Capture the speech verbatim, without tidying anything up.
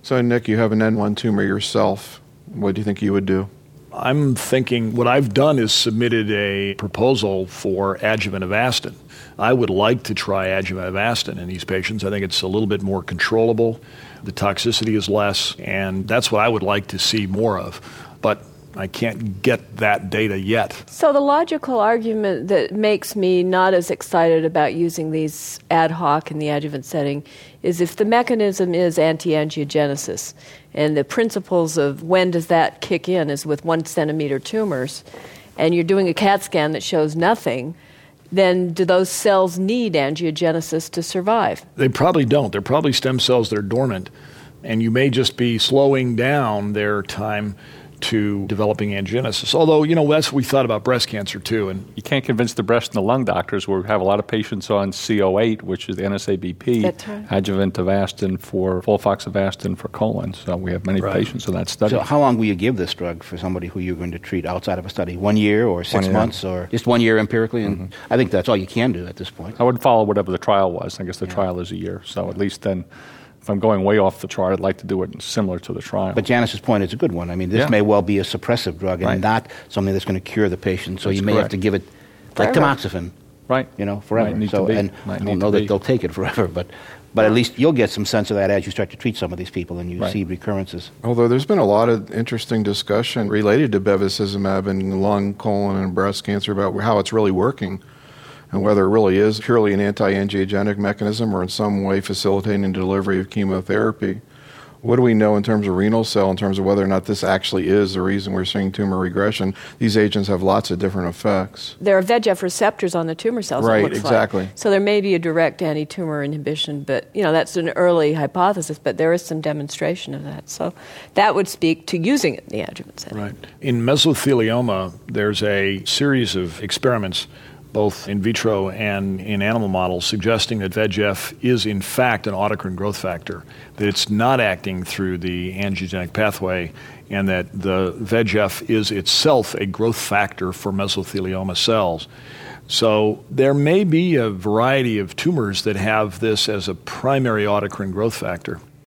So, Nick, you have an N one tumor yourself. What do you think you would do? I'm thinking what I've done is submitted a proposal for adjuvant Avastin. I would like to try adjuvant Avastin in these patients. I think it's a little bit more controllable. The toxicity is less, and that's what I would like to see more of. But I can't get that data yet. So the logical argument that makes me not as excited about using these ad hoc in the adjuvant setting is if the mechanism is anti-angiogenesis, and the principles of when does that kick in is with one centimeter tumors, and you're doing a CAT scan that shows nothing, then do those cells need angiogenesis to survive? They probably don't. They're probably stem cells that are dormant, and you may just be slowing down their time to developing angiogenesis. Although, you know, that's what we thought about breast cancer, too. And you can't convince the breast and the lung doctors. We have a lot of patients on C O eight, which is the N S A B P, That's right. adjuvant Avastin for Folfox Avastin for colon. So we have many Right. patients in that study. So how long will you give this drug for somebody who you're going to treat outside of a study? One year or six year. months or just one year empirically? And mm-hmm. I think that's all you can do at this point. I would follow whatever the trial was. I guess the yeah. trial is a year. So at least then, if I'm going way off the chart, I'd like to do it similar to the trial. But Janice's point is a good one. I mean, this yeah. may well be a suppressive drug and right. not something that's going to cure the patient. So that's you may correct. have to give it like Forever. tamoxifen, right? You know, forever. Might need so, to be. and Might I need don't know to that be. they'll take it forever, but but at least you'll get some sense of that as you start to treat some of these people and you right. see recurrences. Although there's been a lot of interesting discussion related to bevacizumab in lung, colon, and breast cancer about how it's really working and whether it really is purely an anti-angiogenic mechanism or in some way facilitating the delivery of chemotherapy. What do we know in terms of renal cell, in terms of whether or not this actually is the reason we're seeing tumor regression? These agents have lots of different effects. There are V E G F receptors on the tumor cells. Right, it looks exactly. Like. So there may be a direct anti-tumor inhibition, but you know that's an early hypothesis. But there is some demonstration of that. So that would speak to using it in the adjuvant setting. Right. In mesothelioma, there's a series of experiments, both in vitro and in animal models, suggesting that V E G F is in fact an autocrine growth factor, that it's not acting through the angiogenic pathway, and that the V E G F is itself a growth factor for mesothelioma cells. So there may be a variety of tumors that have this as a primary autocrine growth factor.